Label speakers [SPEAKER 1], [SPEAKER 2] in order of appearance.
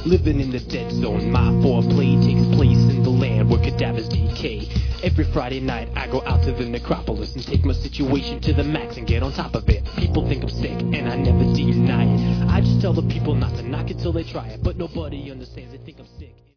[SPEAKER 1] Living in the dead zone, my foreplay takes place in the land where cadavers decay. Every Friday night I go out to the necropolis and take my situation to the max and get on top of it. People think I'm sick and I never deny it. I just tell the people not to knock it till they try it, but nobody understands, they think I'm sick.